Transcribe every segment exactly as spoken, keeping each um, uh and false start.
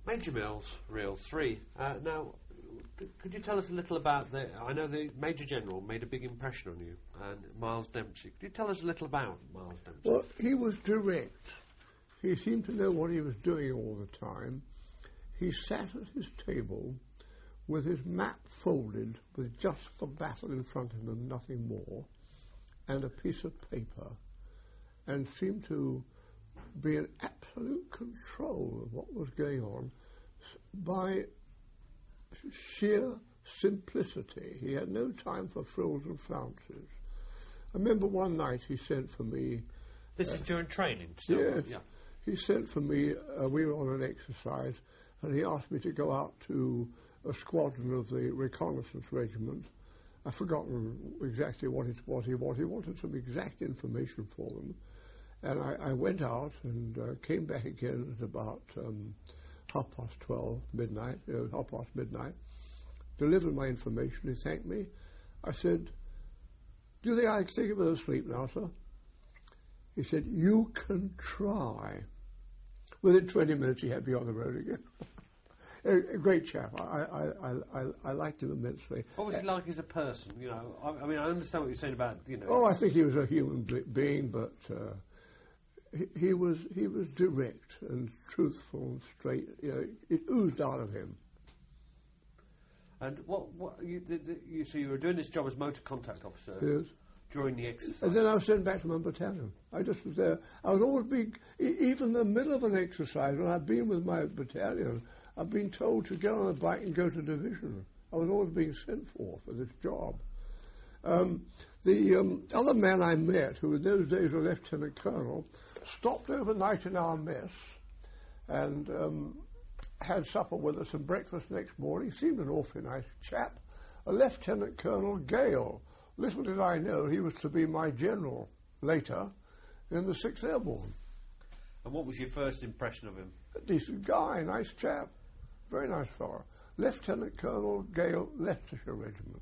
Major Mills, Reel three. Uh, now, th- could you tell us a little about the... I know the Major General made a big impression on you, and Miles Dempsey. Could you tell us a little about Miles Dempsey? Well, he was direct. He seemed to know what he was doing all the time. He sat at his table with his map folded with just the battle in front of him and nothing more, and a piece of paper, and seemed to be in absolute control of what was going on by sheer simplicity. He had no time for frills and flounces. I remember one night he sent for me... This uh, is during training? Still, yes. Yeah. He sent for me, uh, we were on an exercise, and he asked me to go out to a squadron of the reconnaissance regiment. I've forgotten exactly what, it, what he wanted. He wanted some exact information for them. And I, I went out and uh, came back again at about um, half past twelve, midnight, uh, half past midnight, delivered my information. He thanked me. I said, do you think I can take a bit of sleep now, sir? He said, you can try. Within twenty minutes, he had me on the road again. a, a great chap. I, I, I, I, I liked him immensely. What was he like as a person? You know, I, I mean, I understand what you're saying about, you know... Oh, I think he was a human being, but... Uh, He, he was he was direct and truthful and straight. You know, it oozed out of him. And what what you, the, the, you so you were doing this job as motor contact officer yes. during the exercise, and then I was sent back to my battalion. I just was there. I was always being, even in the middle of an exercise when I've been with my battalion, I've been told to get on a bike and go to division. I was always being sent for for this job. Um, the um, other man I met, who in those days was a lieutenant colonel, stopped overnight in our mess and um, had supper with us and breakfast next morning. Seemed an awfully nice chap. A Lieutenant Colonel Gale. Little did I know he was to be my general later in the sixth Airborne. And what was your first impression of him? A decent guy, nice chap, very nice fellow. Lieutenant Colonel Gale, Leicestershire Regiment.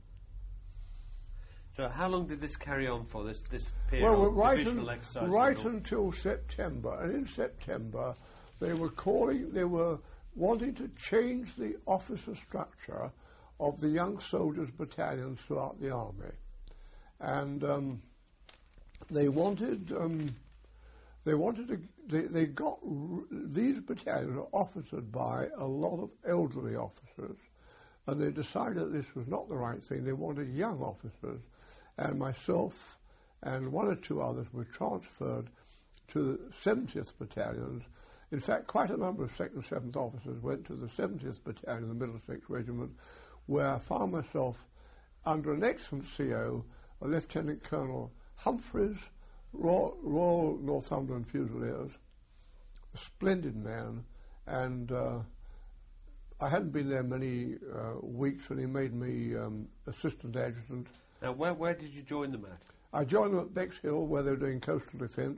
So how long did this carry on for, this, this period well, of right divisional un, exercise? Right until September. And in September, they were calling, they were wanting to change the officer structure of the young soldiers' battalions throughout the army. And um, they wanted, um, they wanted to, they, they got, r- these battalions are officered by a lot of elderly officers. And they decided that this was not the right thing. They wanted young officers. And myself and one or two others were transferred to the seventieth Battalions. In fact, quite a number of second and seventh officers went to the seventieth Battalion, the Middlesex Regiment, where I found myself under an excellent C O, a Lieutenant Colonel Humphreys, Royal, Royal Northumberland Fusiliers, a splendid man, and uh, I hadn't been there many uh, weeks when he made me um, assistant adjutant. Now, where where did you join them at? I joined them at Bexhill, where they were doing coastal defence.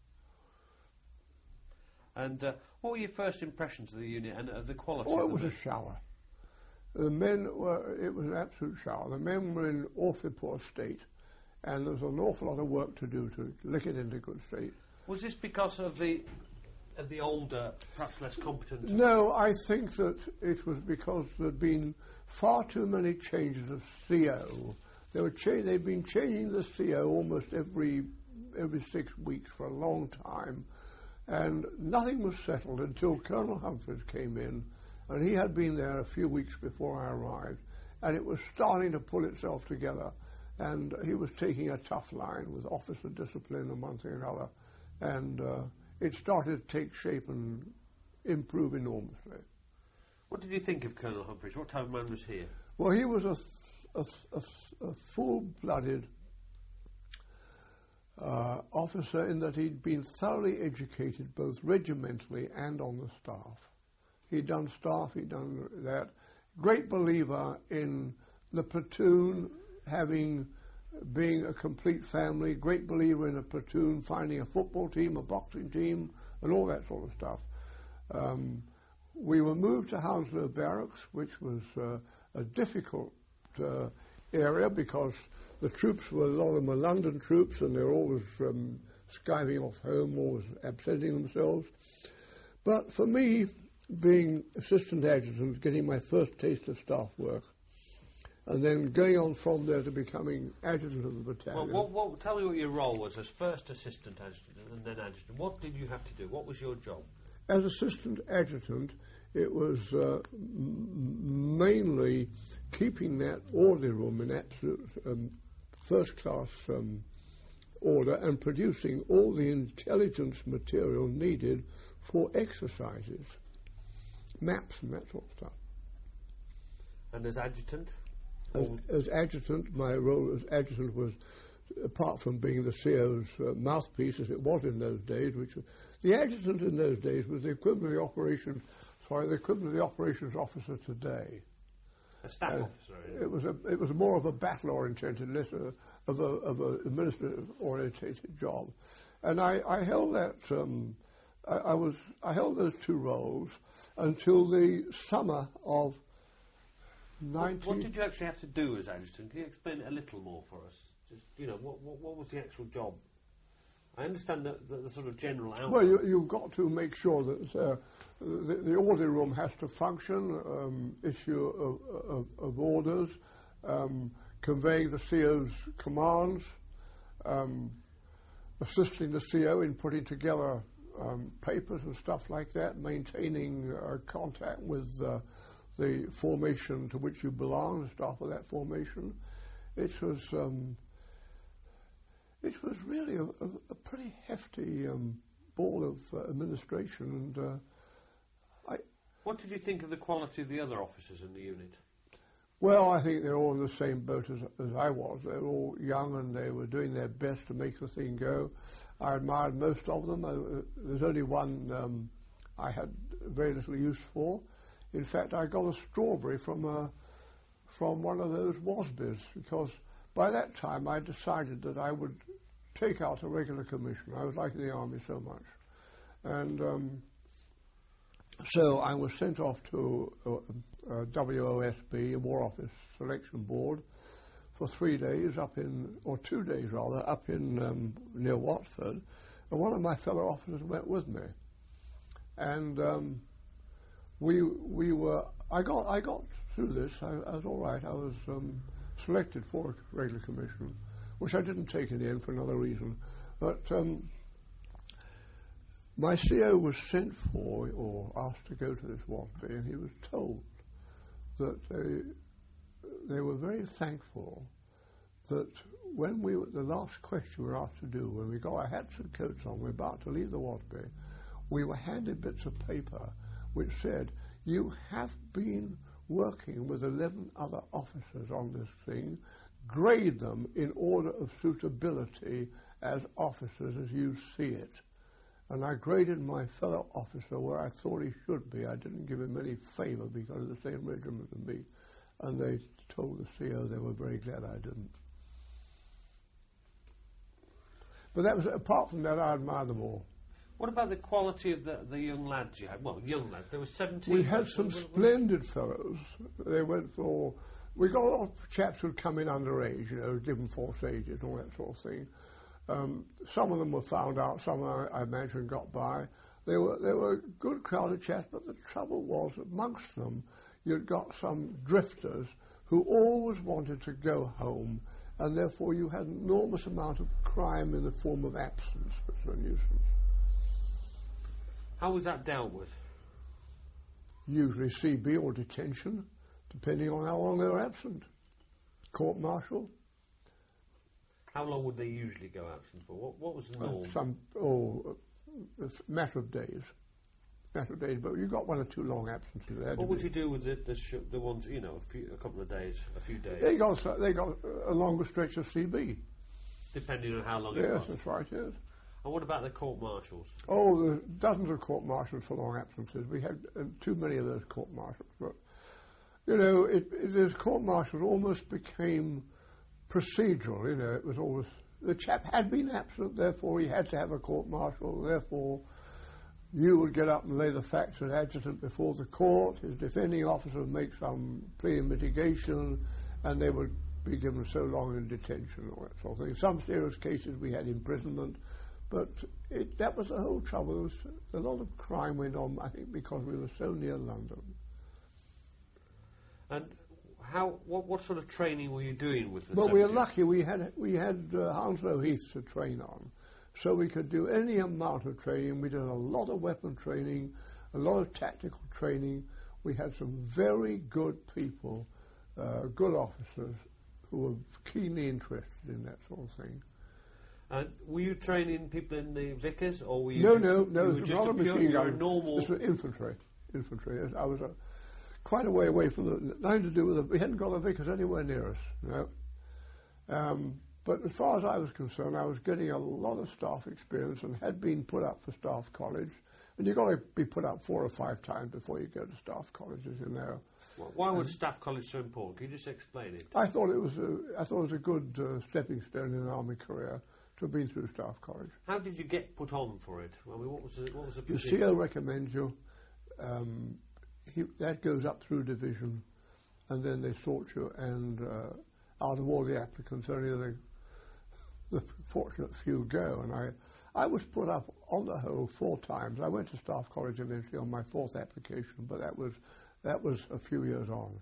And uh, what were your first impressions of the unit and of the quality? Oh, of it was men? a shower. The men were, it was an absolute shower. The men were in awfully poor state, and there was an awful lot of work to do to lick it into good state. Was this because of the of the older, perhaps less competent? No, I think that it was because there had been far too many changes of C O. They were cha- they'd been changing the C O almost every every six weeks for a long time, and nothing was settled until Colonel Humphreys came in, and he had been there a few weeks before I arrived, and it was starting to pull itself together, and he was taking a tough line with officer discipline and one thing and another, and uh, it started to take shape and improve enormously. What did you think of Colonel Humphreys? What type of man was he? Well, he was a, a, a, a full-blooded uh, officer in that he'd been thoroughly educated both regimentally and on the staff. He'd done staff, he'd done that. Great believer in the platoon having, being a complete family, great believer in a platoon finding a football team, a boxing team, and all that sort of stuff. Um, we were moved to Hounslow Barracks, which was uh, a difficult uh, area because the troops were, a lot of them were London troops, and they were always um, skiving off home, always absenting themselves. But for me, being assistant adjutant, getting my first taste of staff work, and then going on from there to becoming adjutant of the battalion. Well, what, what, tell me what your role was as first assistant adjutant and then adjutant. What did you have to do? What was your job? As assistant adjutant, it was uh, m- mainly keeping that orderly room in absolute um, first-class um, order and producing all the intelligence material needed for exercises, maps and that sort of stuff. And as adjutant? As, as adjutant, my role as adjutant was, apart from being the C O's uh, mouthpiece, as it was in those days, which was, the adjutant in those days was the equivalent of the operations, sorry, the equivalent of the operations officer today. A staff uh, officer. It was a, it was more of a battle-oriented, less a, of a of a administrative-oriented job, and I, I held that. Um, I, I was I held those two roles until the summer of nineteen. What, what did you actually have to do as adjutant? Can you explain it a little more for us? Just, you know, what what, what was the actual job? I understand the, the, the sort of general outline. Well, you, you've got to make sure that uh, the, the orderly room has to function, um, issue of, of, of orders, um, conveying the C O's commands, um, assisting the C O in putting together um, papers and stuff like that, maintaining uh, contact with uh, the formation to which you belong, the staff of that formation. It was... Um, It was really a, a, a pretty hefty um, ball of uh, administration, and uh, I. What did you think of the quality of the other officers in the unit? Well, I think they're all in the same boat as, as I was. They were all young, and they were doing their best to make the thing go. I admired most of them. Uh, there's only one um, I had very little use for. In fact, I got a strawberry from a, from one of those Wasbys, because by that time I decided that I would take out a regular commission. I was liking the army so much. And um, so I was sent off to uh, uh, W O S B, a War Office Selection Board, for three days up in, or two days rather, up in um, near Watford. And one of my fellow officers went with me. And um, we we were, I got I got through this. I, I was all right. I was um, selected for a regular commission, which I didn't take in the end for another reason. But um, my C O was sent for, or asked to go to this Watford, and he was told that they, they were very thankful that when we were, the last question we were asked to do, when we got our hats and coats on, we were about to leave the Watford, we were handed bits of paper which said, you have been working with eleven other officers on this thing, grade them in order of suitability as officers as you see it. And I graded my fellow officer where I thought he should be. I didn't give him any favour because of the same regiment as me. And they told the C O they were very glad I didn't. But that was, apart from that, I admire them all. What about the quality of the, the young lads you had? Well, young lads. There were seventeen. We had some splendid fellows. They went for... We got a lot of chaps who'd come in underage, you know, given false ages and all that sort of thing. Um, some of them were found out, some I, I imagine got by. They were they were a good crowd of chaps, but the trouble was, amongst them, you'd got some drifters who always wanted to go home, and therefore you had an enormous amount of crime in the form of absence, which was a nuisance. How was that dealt with? Usually C B or detention, depending on how long they were absent. Court-martial. How long would they usually go absent for? What, what was the norm? Uh, some, oh, a matter of days. Matter of days, but you got one or two long absences there. What would you do with the the, sh- the ones, you know, a, few, a couple of days, a few days? They got they got a longer stretch of C B. Depending on how long yes, it was. Yes, that's right. Yes. And what about the court-martials? Oh, there's dozens of court-martials for long absences. We had uh, too many of those court-martials. But, you know, it, it, those court-martials almost became procedural, you know. It was always... The chap had been absent, therefore he had to have a court-martial, therefore you would get up and lay the facts as adjutant before the court, his defending officer would make some plea in mitigation, and they would be given so long in detention or that sort of thing. In some serious cases we had imprisonment, But it, that was the whole trouble. There was a lot of crime went on, I think, because we were so near London. And how? What, what sort of training were you doing with the Well, we were seventies? lucky. We had we had uh, Hounslow Heath to train on, so we could do any amount of training. We did a lot of weapon training, a lot of tactical training. We had some very good people, uh, good officers, who were keenly interested in that sort of thing. And were you training people in the Vickers, or were you? No, ju- no, you no. were It was just not a a pure, machine you were gun. a normal. This was infantry. Infantry. I was a, quite a way away from the. Nothing to do with it. We hadn't got a Vickers anywhere near us. You know. Um, but as far as I was concerned, I was getting a lot of staff experience and had been put up for staff college. And you've got to be put up four or five times before you go to staff colleges, you know. Why was staff college so important? Can you just explain it? I thought it was a, I thought it was a good uh, stepping stone in an army career to have been through staff college. How did you get put on for it? I mean, what was the, what was the Your position? C O recommends you. Um, he, that goes up through division, and then they sort you. And uh, out of all the applicants, only the, the fortunate few go. And I, I was put up on the whole four times. I went to staff college eventually on my fourth application, but that was that was a few years on.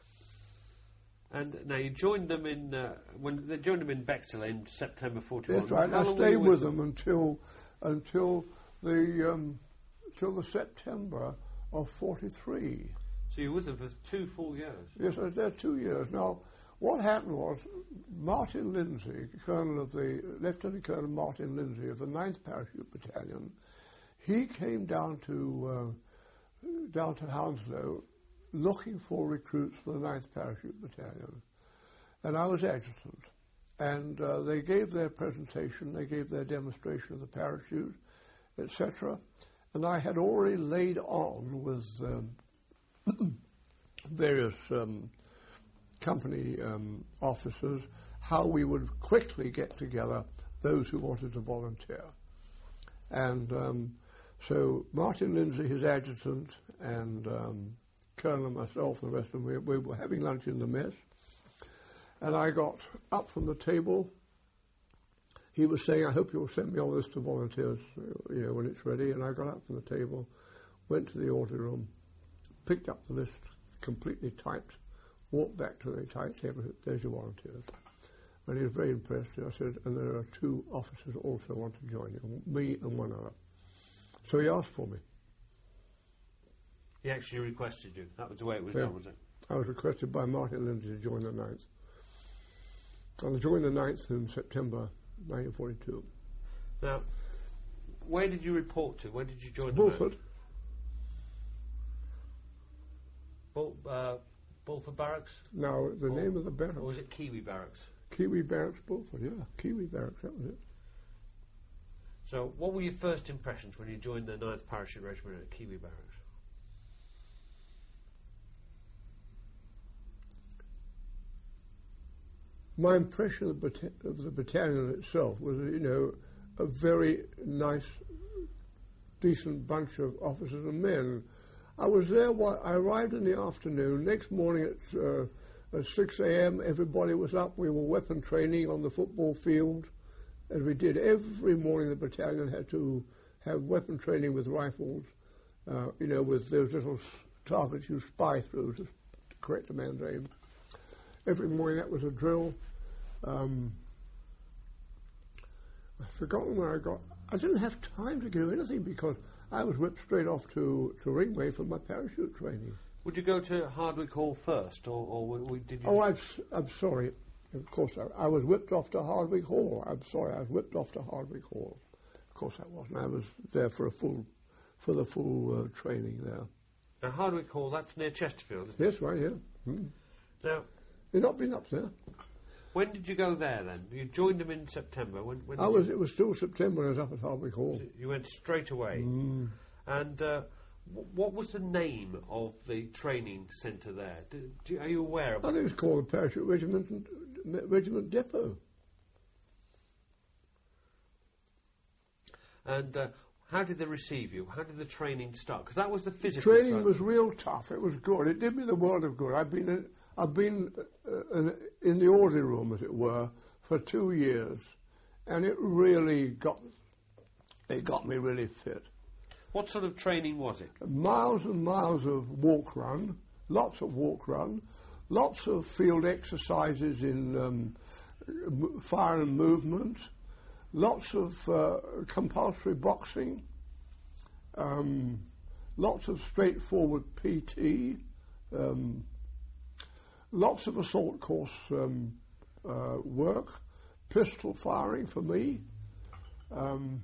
And now you joined them in uh, when they joined them in Bexhill in September forty-one. That's right. How I long were stayed you with them until until the um, until the September of forty-three. So you were with them for two full years. Yes, I was there two years. Now, what happened was Martin Lindsay, Colonel of the Lieutenant Colonel Martin Lindsay of the ninth Parachute Battalion, he came down to uh, down to Hounslow looking for recruits for the ninth Parachute Battalion, and I was adjutant. And uh, they gave their presentation, they gave their demonstration of the parachute, et cetera. And I had already laid on with um, various um, company um, officers how we would quickly get together those who wanted to volunteer. And um, so Martin Lindsay, his adjutant, and um, Colonel and myself and the rest of them, we, we were having lunch in the mess. And I got up from the table. He was saying, I hope you'll send me on this to volunteers, you know, when it's ready. And I got up from the table, went to the order room, picked up the list, completely typed, walked back to the typed table, there's your volunteers. And he was very impressed. I said, and there are two officers also want to join you, me and one other. So he asked for me. He actually requested you. That was the way it was Yeah. done, was it? I was requested by Martin Lindsay to join the ninth. And I joined the ninth in September nineteen forty-two. Now, where did you report to? When did you join Bulford. the Bull, uh, Bulford Barracks? Now, the Or- name of the barracks. Or was it Kiwi Barracks? Kiwi Barracks, Bulford, yeah. Kiwi Barracks, that was it. So, what were your first impressions when you joined the ninth Parachute Regiment at Kiwi Barracks? My impression of the, bata- of the battalion itself was, you know, a very nice, decent bunch of officers and men. I was there, while I arrived in the afternoon. Next morning at, uh, at six a.m., everybody was up. We were weapon training on the football field, as we did every morning. The battalion had to have weapon training with rifles, uh, you know, with those little s- targets you spy through to correct a man's aim. Every morning that was a drill. Um, I've forgotten where I got. I didn't have time to do anything because I was whipped straight off to, to Ringway for my parachute training. Would you go to Hardwick Hall first, or, or w- w- did you? Oh, I'm, s- I'm sorry. Of course, I, I was whipped off to Hardwick Hall. I'm sorry, I was whipped off to Hardwick Hall. Of course, I wasn't. I was there for a full, for the full uh, training there. Now, Hardwick Hall, that's near Chesterfield, isn't it? Yes, right here. Mm. Now, You've not been up there. when did you go there then? You joined them in September. When, when I did was. you, It was still September. I was up at Hardwick Hall. you went straight away. Mm. And uh, w- what was the name of the training centre there? Do, do, are you aware of I it? think it was called the Parachute Regiment Regiment Depot. And uh, how did they receive you? How did the training start? Because that was the physical Training side. was real tough. It was good. It did me the world of good. I've been in, I've been uh, in the orderly room, as it were, for two years, and it really got it got me really fit. What sort of training was it? Miles and miles of walk run, lots of walk run, lots of field exercises in um, m- fire and movement, lots of uh, compulsory boxing, um, lots of straightforward P T, um, lots of assault course um, uh, work, pistol firing for me, um,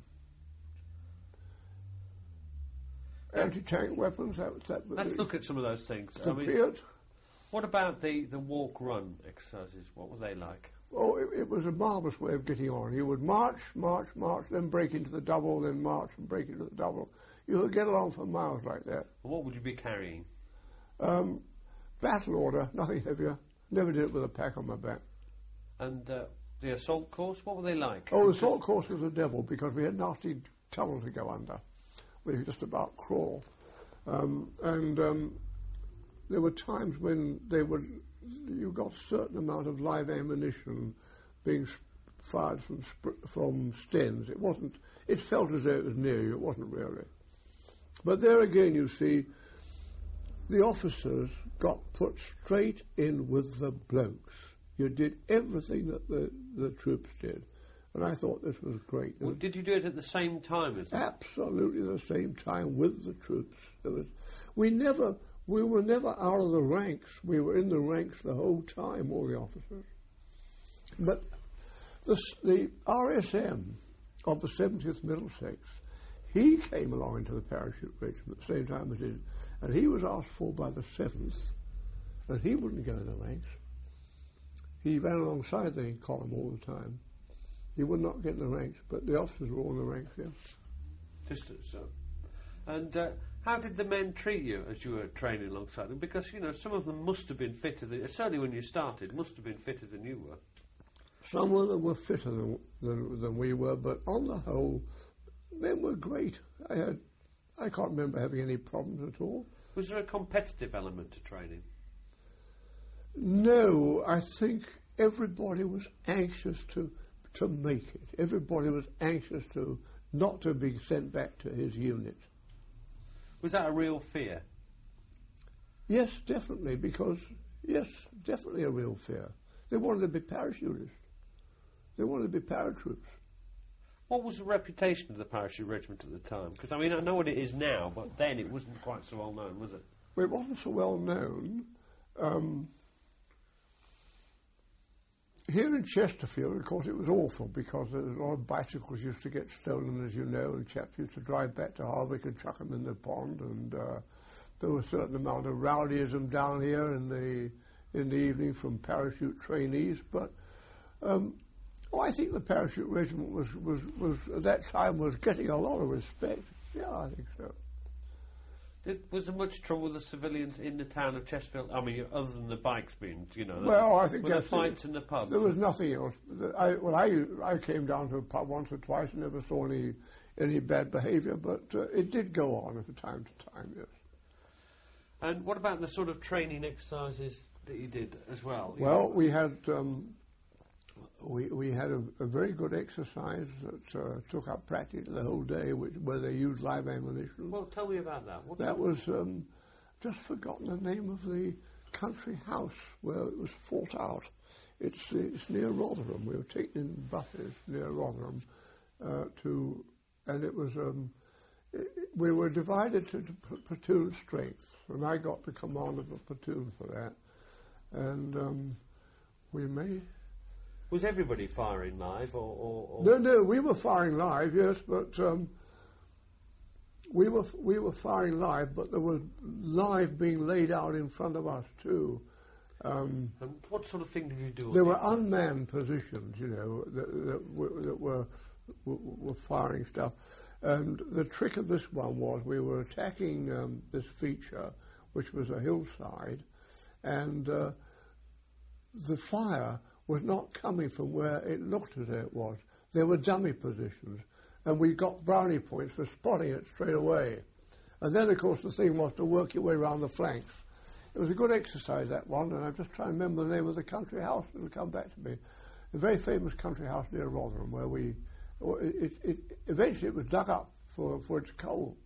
anti-tank weapons. That was that. Let's look at some of those things. The I mean, Fiat. what about the, the walk-run exercises? What were they like? Oh, it, it was a marvellous way of getting on. You would march, march, march, then break into the double, then march and break into the double. You would get along for miles like that. And what would you be carrying? Um, battle order, nothing heavier. Never did it with a pack on my back. And uh, the assault course, what were they like? Oh, the assault course was a devil because we had nasty tunnel to go under. We just about crawl. Um, and um, there were times when they would, you got a certain amount of live ammunition being sp- fired from sp- from Stens. It wasn't, it felt as though it was near you, it wasn't really. But there again, you see, the officers got put straight in with the blokes. You did everything that the, the troops did. And I thought this was great. Well, did you do it at the same time as them? Absolutely the same time with the troops. There was, we never, we were never out of the ranks. We were in the ranks the whole time, all the officers. But the, the R S M of the seventieth Middlesex, he came along into the parachute regiment at the same time as did, and he was asked for by the seventh, and he wouldn't go in the ranks. He ran alongside the column all the time. He would not get in the ranks, but the officers were all in the ranks, yeah. Just so. And uh, how did the men treat you as you were training alongside them? Because, you know, some of them must have been fitter than, certainly when you started, must have been fitter than you were. Some of them were fitter than, than, than we were, but on the whole, men were great. I had, I can't remember having any problems at all. Was there a competitive element to training? No, I think everybody was anxious to to make it. Everybody was anxious to not to be sent back to his unit. Was that a real fear? Yes, definitely, because, yes, definitely a real fear. They wanted to be parachutists. They wanted to be paratroops. What was the reputation of the parachute regiment at the time? Because, I mean, I know what it is now, but then it wasn't quite so well known, was it? Well, it wasn't so well known. Um, Here in Chesterfield, of course, it was awful because a lot of bicycles used to get stolen, as you know, and chaps used to drive back to Harwich and chuck them in the pond, and uh, there was a certain amount of rowdyism down here in the in the evening from parachute trainees. But um, oh, I think the parachute regiment was, was, was at that time was getting a lot of respect. Yeah, I think so. Did, was there much trouble with the civilians in the town of Chesterfield? I mean, other than the bikes being, you know. Well, I think were there that's fights in the pubs? There was nothing else. I, well, I I came down to a pub once or twice and never saw any any bad behaviour, but uh, it did go on from time to time. Yes. And what about the sort of training exercises that you did as well? Well, we had um, we we had a, a very good exercise that uh, took up practically the whole day, which, where they used live ammunition. Well, tell me about that. What that was um, just forgotten the name of the country house where it was fought out. It's it's near Rotherham. We were taken in buses near Rotherham uh, to, and it was um, it, we were divided to, to platoon strength, and I got the command of the platoon for that, and um, we may. Was everybody firing live, or, or, or No, no, we were firing live, yes, but um, we were we were firing live, but there was live being laid out in front of us too. Um, and what sort of thing did you do? There were unmanned positions, you know, that, that, were, that were, were were firing stuff, and the trick of this one was we were attacking um, this feature, which was a hillside, and uh, the fire was not coming from where it looked as though it was. There were dummy positions, and we got brownie points for spotting it straight away. And then, of course, the thing was to work your way around the flanks. It was a good exercise, that one, and I'm just trying to remember the name of the country house. It'll come back to me. A very famous country house near Rotherham, where we Well, it, it, it, eventually it was dug up for, for its coal.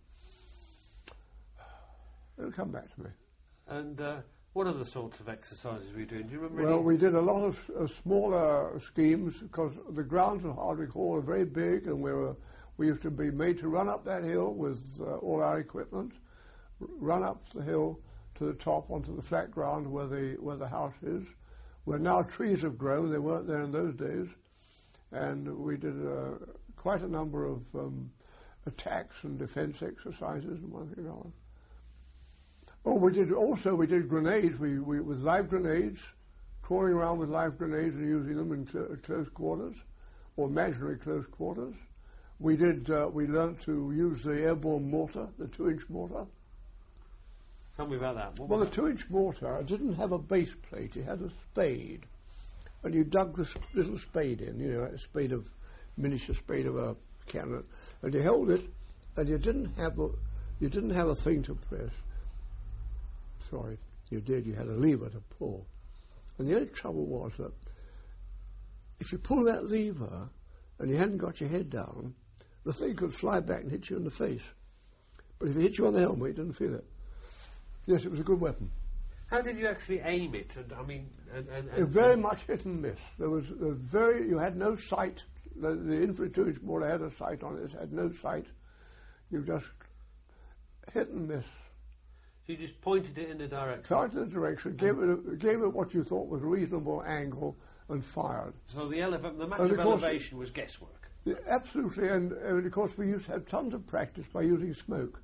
It'll come back to me. And uh, what other sorts of exercises were you doing? Do you remember? Well, any? we did a lot of uh, smaller schemes because the grounds at Hardwick Hall are very big, and we were we used to be made to run up that hill with uh, all our equipment, r- run up the hill to the top onto the flat ground where the where the house is, where now trees have grown. They weren't there in those days, and we did uh, quite a number of um, attacks and defence exercises and one thing or another. Oh, we did also we did grenades. We, we with live grenades, crawling around with live grenades and using them in cl- close quarters, or imaginary close quarters. We did. Uh, we learnt to use the airborne mortar, the two-inch mortar. Tell me about that. What Well, was the two-inch mortar didn't have a base plate. It had a spade, and you dug this little spade in. You know, a spade of miniature spade of a cannon, and you held it, and you didn't have a you didn't have a thing to press. Sorry, you did. You had a lever to pull. And the only trouble was that if you pull that lever and you hadn't got your head down, the thing could fly back and hit you in the face. But if it hit you on the helmet, you didn't feel it. Yes, it was a good weapon. How did you actually aim it? And I mean, and, and, It and was very much hit and miss. There was, there was very. You had no sight. The, the infantry two-inch mortar had a sight on it. It had no sight. You just hit and miss. So you just pointed it in the direction. Started the direction, gave it, a, gave it what you thought was a reasonable angle, and fired. So the, eleva- the matter And of of course elevation was guesswork. Yeah, absolutely, and, and of course we used to have tons of practice by using smoke.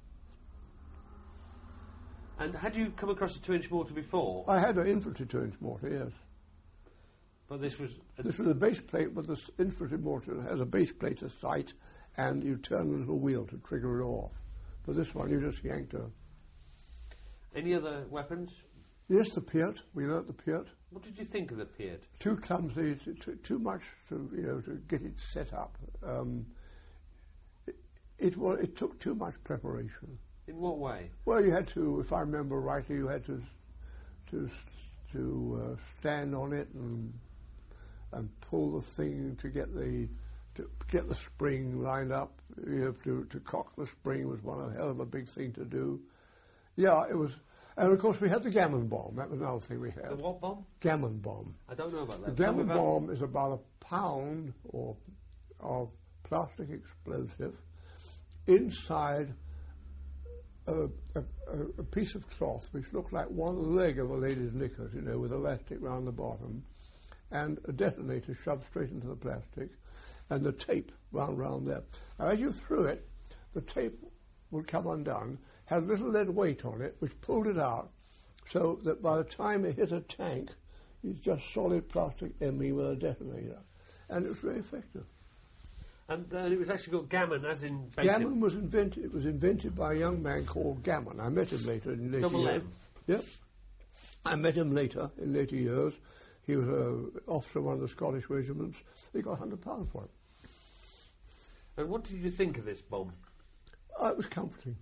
And had you come across a two-inch mortar before? I had an infantry two-inch mortar, yes. But this was... A This was a base plate, but this infantry mortar has a base plate of sight, and you turn the little wheel to trigger it off. But this one, you just yanked a... Any other weapons? Yes, the Piat. We learnt the Piat. What did you think of the Piat? Too clumsy, too, too, too much to you know to get it set up. Um, it, it was it took too much preparation. In what way? Well, you had to, if I remember rightly, you had to to to uh, stand on it and and pull the thing to get the to get the spring lined up. You have to to cock the spring was one hell of a big thing to do. Yeah, it was. And of course we had the gammon bomb. That was another thing we had. The what bomb? Gammon bomb. I don't know about that. The Tell me gammon about- bomb is about a pound or of plastic explosive inside a, a, a piece of cloth which looked like one leg of a lady's knickers, you know, with elastic round the bottom, and a detonator shoved straight into the plastic, and the tape wound round there. Now, as you threw it, the tape would come undone, had a little lead weight on it, which pulled it out, so that by the time it hit a tank, it's just solid plastic M E with a detonator. And it was very effective. And uh, it was actually called gammon, as in... bacon. Gammon was invented, it was invented by a young man called Gammon. I met him later in later Double years. M. Yep. I met him later, in later years. He was an officer of one of the Scottish regiments. He got one hundred pounds for it. And what did you think of this bomb? Uh, it was comforting.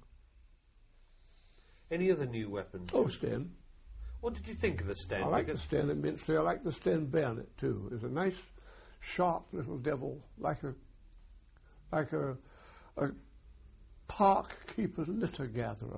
Any other new weapons? Oh, Sten. What did you think of the Sten? I like the Because- Sten immensely. I like the Sten bayonet too. It's a nice, sharp little devil, like a like a, a park keeper's litter gatherer.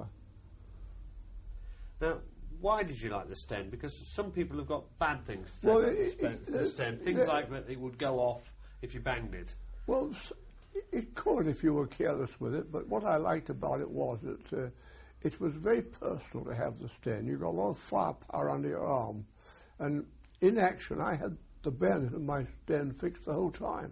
Now, why did you like the Sten? Because some people have got bad things to say Well, about it- the, it- spe- the it- Sten. Things it- like that it would go off if you banged it. Well, s- it could if you were careless with it, but what I liked about it was that uh, it was very personal to have the Sten. You got a lot of firepower under your arm. And in action, I had the bayonet of my Sten fixed the whole time.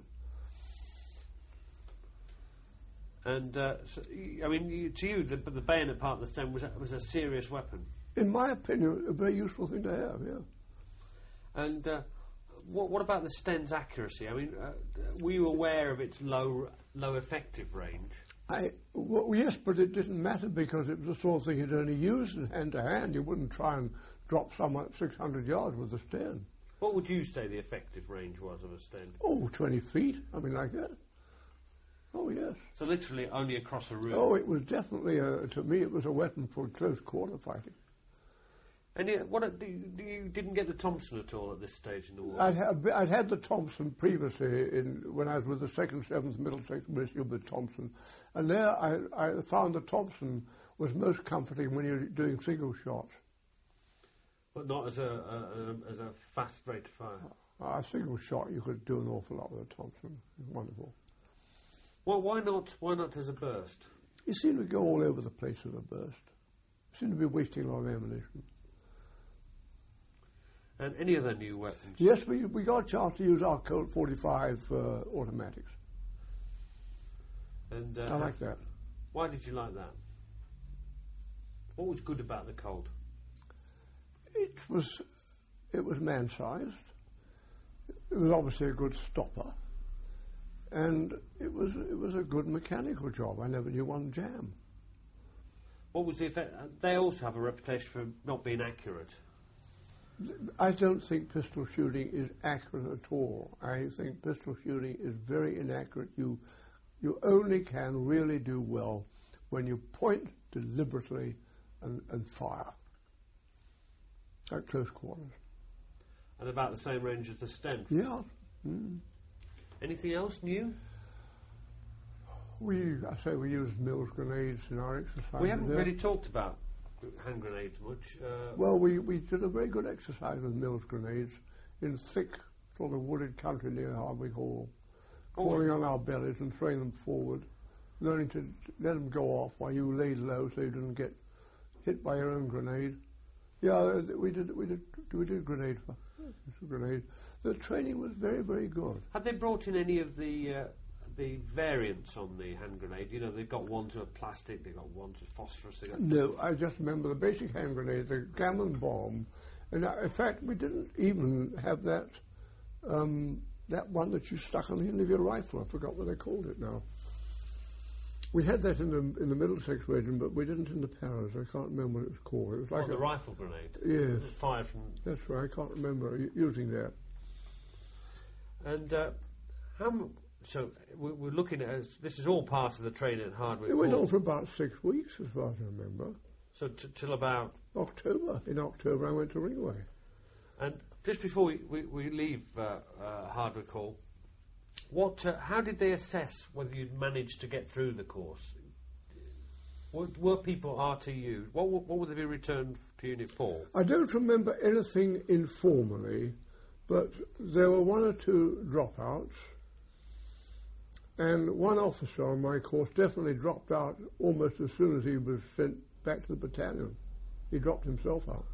And, uh, so, y- I mean, you, to you, the, the bayonet part of the Sten was a, was a serious weapon. In my opinion, a very useful thing to have, yeah. And uh, what, what about the Sten's accuracy? I mean, uh, were you aware of its low low effective range? I, well, yes, but it didn't matter because it was the sort of thing you'd only use in hand to hand. You wouldn't try and drop someone at six hundred yards with a Sten. What would you say the effective range was of a Sten? Oh, twenty feet, I mean, like that. Oh, yes. So literally only across a room. Oh, it was definitely, a, to me, it was a weapon for close quarter fighting. And you, what, do you, do you didn't get the Thompson at all at this stage in the war? I'd had, I'd had the Thompson previously in, when I was with the second, seventh Middlesex Militia with Thompson. And there I, I found the Thompson was most comforting when you're doing single shots. But not as a, a, a as a fast rate of fire. A single shot, you could do an awful lot with a Thompson. It was wonderful. Well, why not? Why not as a burst? You seem to go all over the place with a burst. You seem to be wasting a lot of ammunition. And any other new weapons? Yes, we we got a chance to use our Colt forty-five uh, automatics. And uh, I like that. Why did you like that? What was good about the Colt? It was it was man-sized. It was obviously a good stopper, and it was it was a good mechanical job. I never knew one jam. What was the effect? They also have a reputation for not being accurate. I don't think pistol shooting is accurate at all. I think pistol shooting is very inaccurate. You you only can really do well when you point deliberately and, and fire at close quarters. And about the same range as the Sten? Yeah. Mm. Anything else new? We, I say we use Mills grenades in our exercise. We haven't there. really talked about hand grenades much. Uh, well, we, we did a very good exercise with Mills grenades in thick, sort of wooded country near Hardwick Hall, crawling on our bellies and throwing them forward, learning to let them go off while you laid low so you didn't get hit by your own grenade. Yeah, we did. We did. We did grenade. Grenade. The training was very, very good. Had they brought in any of the uh, the variants on the hand grenade? You know, they've got ones of plastic, they've got ones of phosphorus. Got no, I just remember the basic hand grenade, the Gammon bomb, and uh, in fact, we didn't even have that um, that one that you stuck on the end of your rifle. I forgot what they called it now. We had that in the in the Middlesex Regiment, but we didn't in the Paras. I can't remember what it was called. It was like oh, the a rifle grenade. Yes, fire from. That's right. I can't remember using that. And uh, how? M- so we're, we're looking at as this is all part of the training at Hardwick. It went Hall. on for about six weeks, as far as I remember. So t- till about October. In October, I went to Ringway. And just before we we, we leave uh, uh, Hardwick Hall. What? Uh, how did they assess whether you'd managed to get through the course? Were, were people R T U'd? What, what would they be returned to unit for? I don't remember anything informally, but there were one or two dropouts, and one officer on my course definitely dropped out almost as soon as he was sent back to the battalion. He dropped himself out.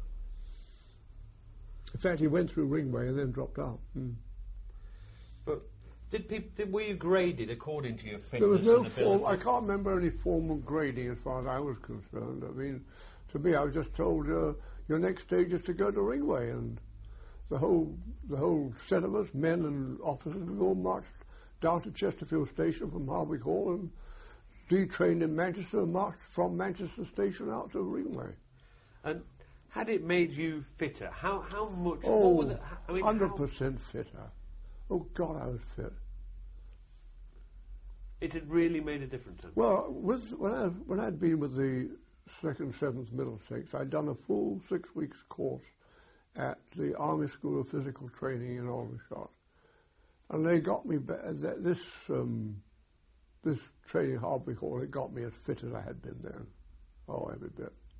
In fact, he went through Ringway and then dropped out. Mm. But Did people, did, were you graded according to your fitness? There was no and form. I can't remember any formal grading as far as I was concerned. I mean, to me, I was just told uh, your next stage is to go to Ringway, and the whole the whole set of us, men and officers, we all marched down to Chesterfield Station from Hardwick Hall and detrained in Manchester and marched from Manchester Station out to Ringway. And had it made you fitter? How how much? Oh, what was it, I mean, one hundred percent fitter. Oh, God, I was fit. It had really made a difference. Well, with, when, I, when I'd been with the second, seventh Middlesex, I'd done a full six weeks course at the Army School of Physical Training in Aldershot. And they got me, be- this um, this training at Hardwick Hall, it got me as fit as I had been then. Oh, every bit.